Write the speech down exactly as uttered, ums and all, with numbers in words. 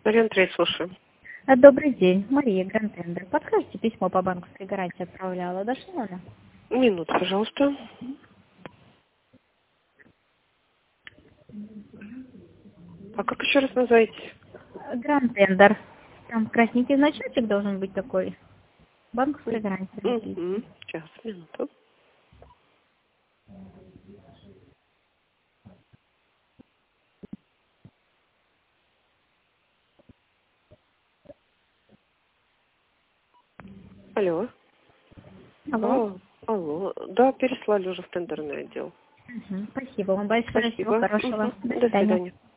Мария Андреевна, слушаю. А, Добрый день, Мария Грантендер. Подскажите, письмо по банковской гарантии отправляла. Дошло оно? Минуту, пожалуйста. А как еще раз назовите? Грантендер. Там красненький значочек должен быть такой. Банковская гарантия написано. Угу. Сейчас, минуту. Алло. Алло. А, алло. Да, переслали уже в тендерный отдел. Мгм. Спасибо вам большое. Всего Спасибо. хорошего. Мгм. До До свидания. свидания.